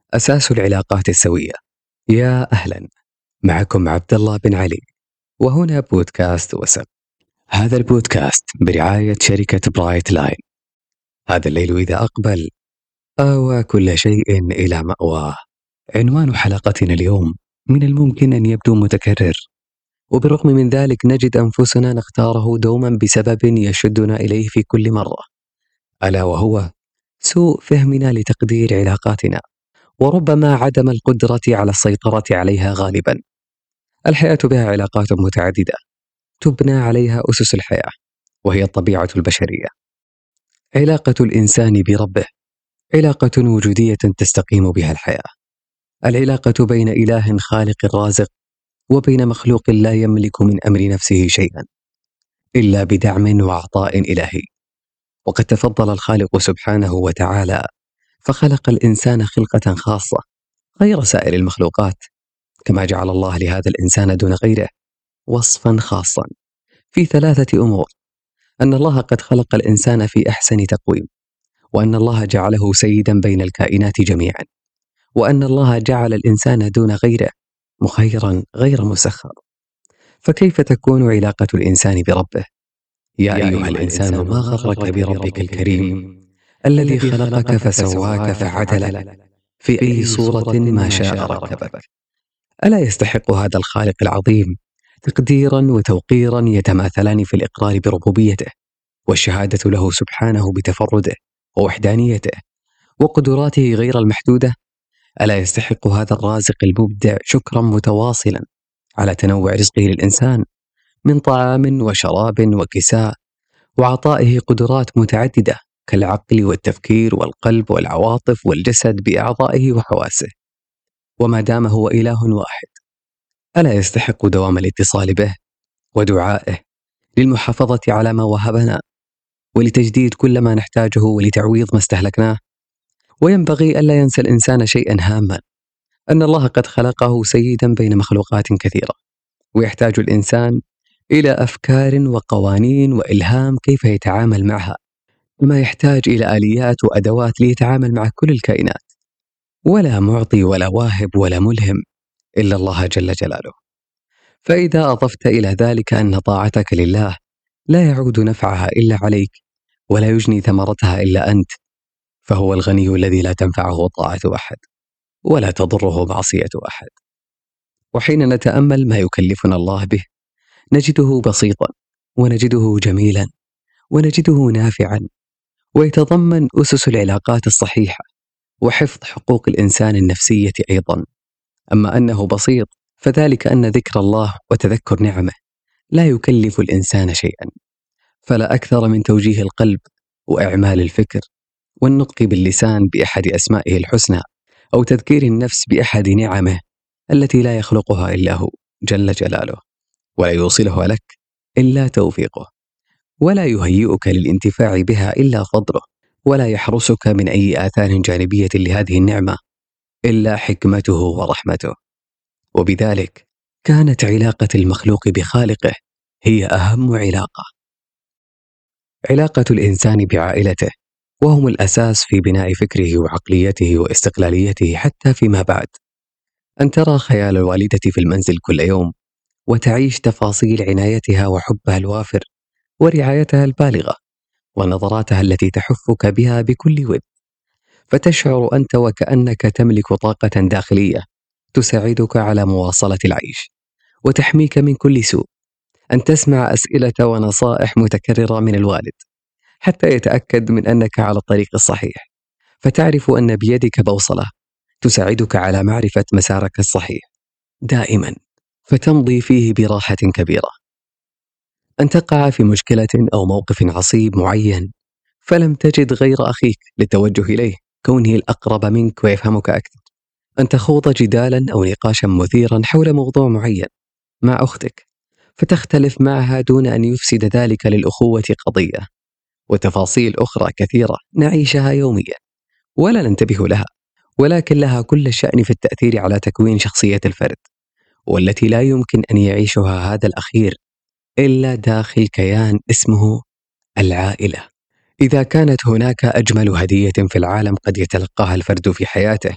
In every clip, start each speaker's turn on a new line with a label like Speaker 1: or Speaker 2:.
Speaker 1: أساس العلاقات السوية. يا أهلا، معكم عبد الله بن علي، وهنا بودكاست وسق. هذا البودكاست برعاية شركة برايت لاين. هذا الليل إذا أقبل آوى كل شيء إلى مأواه. عنوان حلقتنا اليوم من الممكن أن يبدو متكرر، وبالرغم من ذلك نجد أنفسنا نختاره دوما بسبب يشدنا إليه في كل مرة، ألا وهو سوء فهمنا لتقدير علاقاتنا، وربما عدم القدرة على السيطرة عليها غالبا. الحياة بها علاقات متعددة تبنى عليها أسس الحياة، وهي الطبيعة البشرية. علاقة الإنسان بربه علاقة وجودية تستقيم بها الحياة. العلاقة بين إله خالق رازق وبين مخلوق لا يملك من أمر نفسه شيئا إلا بدعم وعطاء إلهي. وقد تفضل الخالق سبحانه وتعالى فخلق الإنسان خلقة خاصة غير سائر المخلوقات، كما جعل الله لهذا الإنسان دون غيره وصفا خاصا في 3 أمور: أن الله قد خلق الإنسان في أحسن تقويم، وأن الله جعله سيدا بين الكائنات جميعا، وأن الله جعل الإنسان دون غيره مخيرا غير مسخر. فكيف تكون علاقة الإنسان بربه؟ يا أيها الإنسان ما غرك بربك الكريم الذي خلقك فسواك فعدلك في أي صورة ما شاء ركبك. ألا يستحق هذا الخالق العظيم تقديرا وتوقيرا يتماثلان في الإقرار بربوبيته والشهادة له سبحانه بتفرده ووحدانيته وقدراته غير المحدودة؟ ألا يستحق هذا الرازق المبدع شكرا متواصلا على تنوع رزقه للإنسان من طعام وشراب وكساء، وعطائه قدرات متعددة كالعقل والتفكير والقلب والعواطف والجسد بأعضائه وحواسه؟ وما دام هو إله واحد، ألا يستحق دوام الاتصال به ودعائه للمحافظة على ما وهبنا، ولتجديد كل ما نحتاجه، ولتعويض ما استهلكناه؟ وينبغي ألا ينسى الإنسان شيئا هاما: أن الله قد خلقه سيدا بين مخلوقات كثيرة، ويحتاج الإنسان إلى أفكار وقوانين وإلهام كيف يتعامل معها، وما يحتاج إلى آليات وأدوات ليتعامل مع كل الكائنات. ولا معطي ولا واهب ولا ملهم إلا الله جل جلاله. فإذا أضفت إلى ذلك أن طاعتك لله لا يعود نفعها إلا عليك، ولا يجني ثمرتها إلا أنت، فهو الغني الذي لا تنفعه طاعة أحد ولا تضره معصية أحد. وحين نتأمل ما يكلفنا الله به نجده بسيطا، ونجده جميلا، ونجده نافعا، ويتضمن أسس العلاقات الصحيحة وحفظ حقوق الإنسان النفسية أيضا. أما أنه بسيط فذلك أن ذكر الله وتذكر نعمه لا يكلف الإنسان شيئا، فلا أكثر من توجيه القلب وإعمال الفكر والنطق باللسان بأحد أسمائه الحسنى، أو تذكير النفس بأحد نعمه التي لا يخلقها إلا هو جل جلاله، ولا يوصلها لك إلا توفيقه، ولا يهيئك للانتفاع بها إلا فضله، ولا يحرسك من أي آثار جانبية لهذه النعمة إلا حكمته ورحمته. وبذلك كانت علاقة المخلوق بخالقه هي أهم علاقة. علاقة الإنسان بعائلته، وهم الأساس في بناء فكره وعقليته واستقلاليته حتى فيما بعد. أن ترى خيال الوالدة في المنزل كل يوم، وتعيش تفاصيل عنايتها وحبها الوافر ورعايتها البالغة ونظراتها التي تحفك بها بكل ود، فتشعر أنت وكأنك تملك طاقة داخلية تساعدك على مواصلة العيش وتحميك من كل سوء. أن تسمع أسئلة ونصائح متكررة من الوالد حتى يتأكد من أنك على الطريق الصحيح، فتعرف أن بيدك بوصلة تساعدك على معرفة مسارك الصحيح دائما، فتمضي فيه براحة كبيرة. أن تقع في مشكلة أو موقف عصيب معين فلم تجد غير أخيك للتوجه إليه كونه الأقرب منك ويفهمك أكثر. أن تخوض جدالا أو نقاشا مثيرا حول موضوع معين مع أختك، فتختلف معها دون أن يفسد ذلك للأخوة قضية. وتفاصيل أخرى كثيرة نعيشها يوميا ولا ننتبه لها، ولكن لها كل الشأن في التأثير على تكوين شخصية الفرد، والتي لا يمكن أن يعيشها هذا الأخير إلا داخل كيان اسمه العائلة. إذا كانت هناك أجمل هدية في العالم قد يتلقاها الفرد في حياته،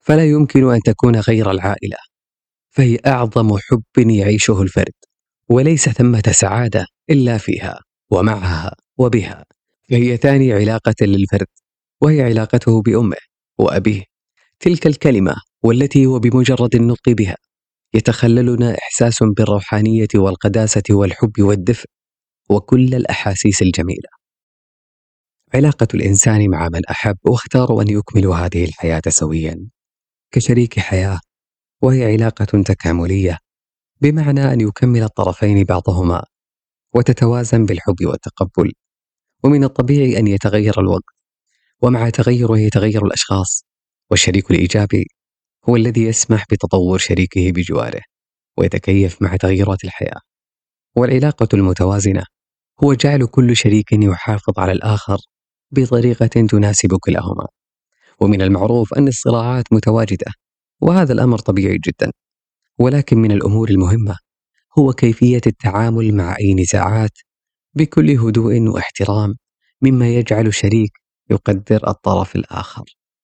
Speaker 1: فلا يمكن أن تكون غير العائلة، فهي أعظم حب يعيشه الفرد، وليس ثمة سعادة إلا فيها ومعها وبها. فهي ثاني علاقة للفرد، وهي علاقته بأمه وأبيه، تلك الكلمة والتي وبمجرد النطق بها يتخللنا إحساس بالروحانية والقداسة والحب والدفء وكل الأحاسيس الجميلة. علاقة الإنسان مع من أحب واختاروا أن يكملوا هذه الحياة سويا كشريك حياة، وهي علاقة تكاملية، بمعنى أن يكمل الطرفين بعضهما وتتوازن بالحب والتقبل. ومن الطبيعي أن يتغير الوقت، ومع تغيره يتغير الأشخاص، والشريك الإيجابي هو الذي يسمح بتطور شريكه بجواره ويتكيف مع تغيرات الحياة. والعلاقة المتوازنة هو جعل كل شريك يحافظ على الآخر بطريقة تناسب كلاهما. ومن المعروف أن الصراعات متواجدة، وهذا الأمر طبيعي جدا، ولكن من الأمور المهمة هو كيفية التعامل مع أي نزاعات بكل هدوء واحترام، مما يجعل الشريك يقدر الطرف الآخر.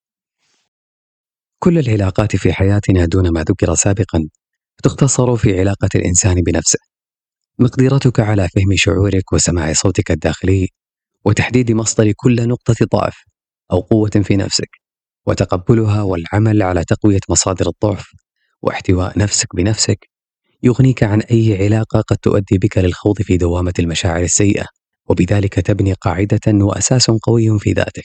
Speaker 1: كل العلاقات في حياتنا دون ما ذكر سابقا تختصر في علاقة الإنسان بنفسه. مقدرتك على فهم شعورك وسماع صوتك الداخلي، وتحديد مصدر كل نقطة ضعف أو قوة في نفسك، وتقبلها والعمل على تقوية مصادر الضعف واحتواء نفسك بنفسك، يغنيك عن أي علاقة قد تؤدي بك للخوض في دوامة المشاعر السيئة، وبذلك تبني قاعدة وأساس قوي في ذاتك.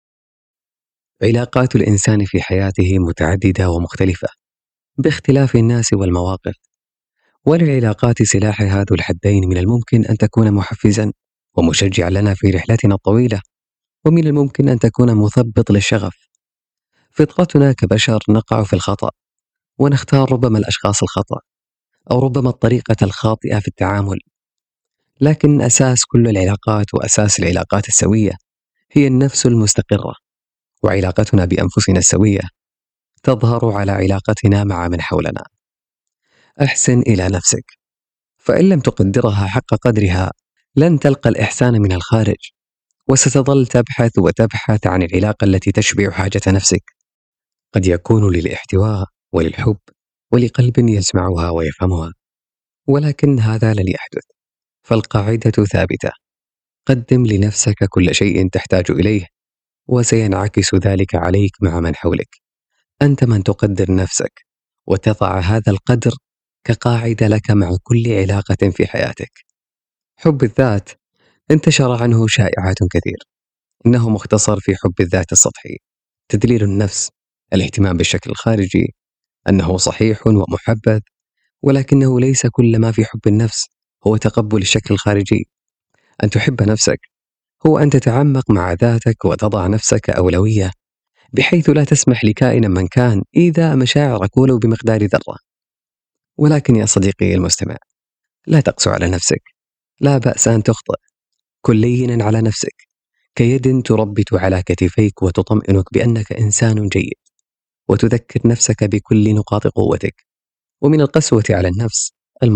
Speaker 1: علاقات الإنسان في حياته متعددة ومختلفة باختلاف الناس والمواقف، وللعلاقات سلاح ذو الحدين. من الممكن أن تكون محفزا ومشجع لنا في رحلتنا الطويلة، ومن الممكن أن تكون مثبط للشغف. فطرتنا كبشر نقع في الخطأ، ونختار ربما الأشخاص الخطأ، أو ربما الطريقة الخاطئة في التعامل. لكن أساس كل العلاقات وأساس العلاقات السوية هي النفس المستقرة، وعلاقتنا بأنفسنا السوية تظهر على علاقتنا مع من حولنا. أحسن إلى نفسك، فإن لم تقدرها حق قدرها لن تلقى الإحسان من الخارج، وستظل تبحث وتبحث عن العلاقة التي تشبع حاجة نفسك، قد يكون للاحتواء وللحب ولقلب يسمعها ويفهمها، ولكن هذا لن يحدث. فالقاعدة ثابتة: قدم لنفسك كل شيء تحتاج إليه، وسينعكس ذلك عليك مع من حولك. أنت من تقدر نفسك وتضع هذا القدر كقاعدة لك مع كل علاقة في حياتك. حب الذات انتشر عنه شائعات كثير، إنه مختصر في حب الذات السطحي، تدليل النفس، الاهتمام بالشكل الخارجي، أنه صحيح ومحبذ، ولكنه ليس كل ما في حب النفس هو تقبل الشكل الخارجي. أن تحب نفسك هو أن تتعمق مع ذاتك وتضع نفسك أولوية، بحيث لا تسمح لكائن من كان إيذاء مشاعرك ولو بمقدار ذرة. ولكن يا صديقي المستمع، لا تقسو على نفسك، لا بأس أن تخطئ. كن لينا على نفسك كيد تربت على كتفيك وتطمئنك بأنك إنسان جيد، وتذكر نفسك بكل نقاط قوتك. ومن القسوة على النفس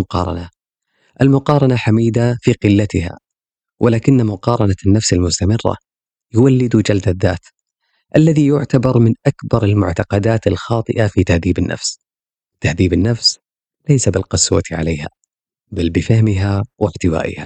Speaker 1: المقارنة حميدة في قلتها، ولكن مقارنة النفس المستمرة يولد جلد الذات، الذي يعتبر من أكبر المعتقدات الخاطئة في تهذيب النفس. تهذيب النفس ليس بالقسوة عليها، بل بفهمها واحتوائها.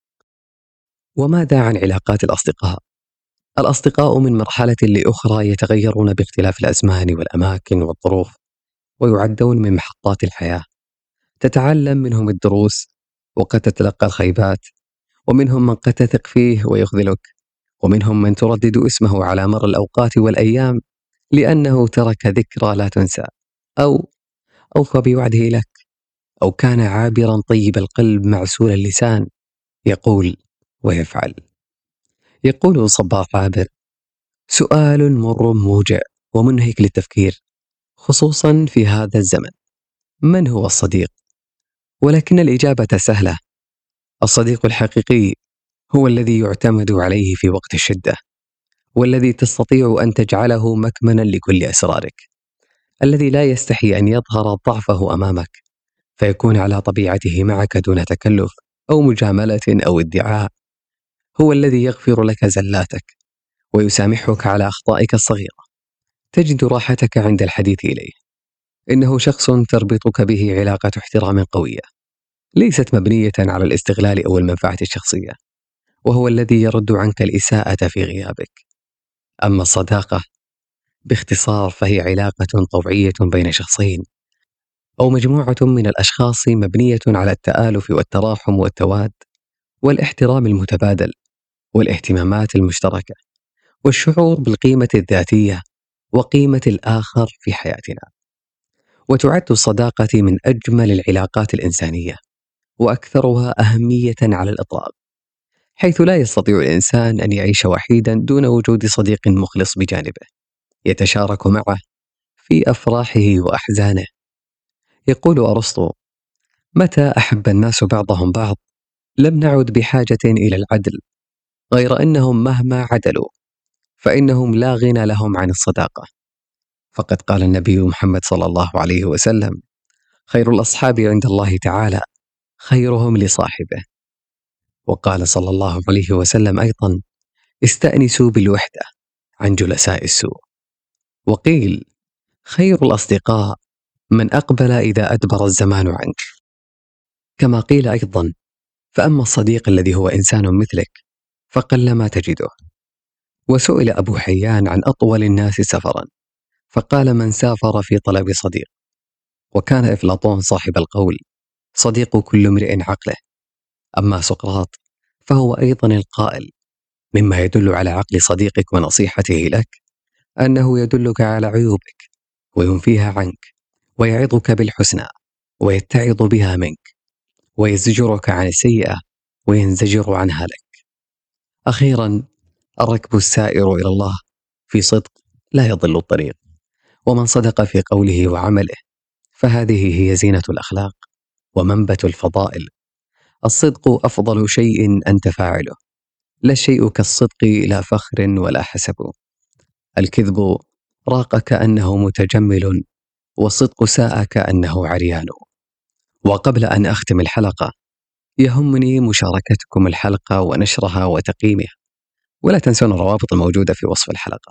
Speaker 1: وماذا عن علاقات الأصدقاء؟ الأصدقاء من مرحلة لأخرى يتغيرون باختلاف الأزمان والأماكن والظروف، ويعدون من محطات الحياة. تتعلم منهم الدروس، وقد تتلقى الخيبات، ومنهم من قد تثق فيه ويخذلك، ومنهم من تردد اسمه على مر الأوقات والأيام لأنه ترك ذكرى لا تنسى، أو أوفى بوعده لك، أو كان عابرا طيب القلب معسول اللسان، يقول ويفعل. يقول صباح عابر: سؤال مر موجع ومنهك للتفكير، خصوصا في هذا الزمن: من هو الصديق؟ ولكن الإجابة سهلة: الصديق الحقيقي هو الذي يعتمد عليه في وقت الشدة، والذي تستطيع أن تجعله مكمنا لكل أسرارك، الذي لا يستحي أن يظهر ضعفه أمامك، فيكون على طبيعته معك دون تكلف أو مجاملة أو ادعاء. هو الذي يغفر لك زلاتك ويسامحك على أخطائك الصغيرة. تجد راحتك عند الحديث إليه. إنه شخص تربطك به علاقة احترام قوية، ليست مبنية على الاستغلال أو المنفعة الشخصية، وهو الذي يرد عنك الإساءة في غيابك. أما الصداقة باختصار فهي علاقة طوعية بين شخصين أو مجموعة من الأشخاص مبنية على التآلف والتراحم والتواد والاحترام المتبادل والاهتمامات المشتركة والشعور بالقيمة الذاتية وقيمة الآخر في حياتنا. وتعد الصداقة من أجمل العلاقات الإنسانية وأكثرها أهمية على الإطلاق، حيث لا يستطيع الإنسان أن يعيش وحيدا دون وجود صديق مخلص بجانبه يتشارك معه في أفراحه وأحزانه. يقول أرسطو: متى أحب الناس بعضهم بعض لم نعد بحاجة إلى العدل، غير أنهم مهما عدلوا فإنهم لا غنى لهم عن الصداقة. فقد قال النبي محمد صلى الله عليه وسلم: خير الأصحاب عند الله تعالى خيرهم لصاحبه. وقال صلى الله عليه وسلم أيضا: استأنسوا بالوحدة عن جلساء السوء. وقيل: خير الأصدقاء من أقبل إذا أدبر الزمان عنك. كما قيل أيضا: فأما الصديق الذي هو إنسان مثلك فقلما تجده. وسئل أبو حيان عن أطول الناس سفرا، فقال: من سافر في طلب صديق. وكان أفلاطون صاحب القول: صديق كل امرئ عقله. أما سقراط فهو أيضا القائل: مما يدل على عقل صديقك ونصيحته لك أنه يدلك على عيوبك وينفيها عنك ويعظك بالحسنى ويتعظ بها منك ويزجرك عن السيئة وينزجر عنها لك. أخيرا، الركب السائر إلى الله في صدق لا يضل الطريق، ومن صدق في قوله وعمله فهذه هي زينة الأخلاق ومنبت الفضائل. الصدق أفضل شيء أنت فاعله، لا الشيء كالصدق لا فخر ولا حسب. الكذب راق كأنه متجمل، والصدق ساء كأنه عريان. وقبل أن أختم الحلقة يهمني مشاركتكم الحلقة ونشرها وتقييمها، ولا تنسون الروابط الموجودة في وصف الحلقة.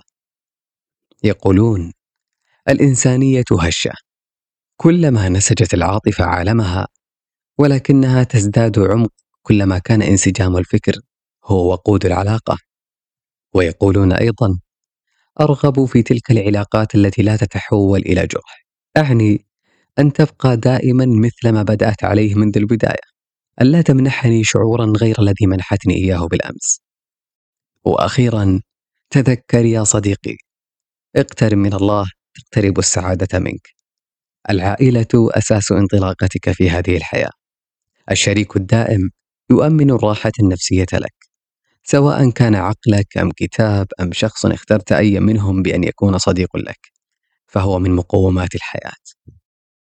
Speaker 1: يقولون: الإنسانية هشة، كلما نسجت العاطفة عالمها، ولكنها تزداد عمق كلما كان انسجام الفكر هو وقود العلاقة. ويقولون أيضا: أرغب في تلك العلاقات التي لا تتحول إلى جرح، أعني أن تبقى دائما مثل ما بدأت عليه منذ البداية، أن لا تمنحني شعورا غير الذي منحتني إياه بالأمس. وأخيرا، تذكر يا صديقي، اقترب من الله تقترب السعادة منك. العائلة أساس انطلاقتك في هذه الحياة. الشريك الدائم يؤمن الراحة النفسية لك، سواء كان عقلك أم كتاب أم شخص اخترت أي منهم بأن يكون صديق لك، فهو من مقومات الحياة.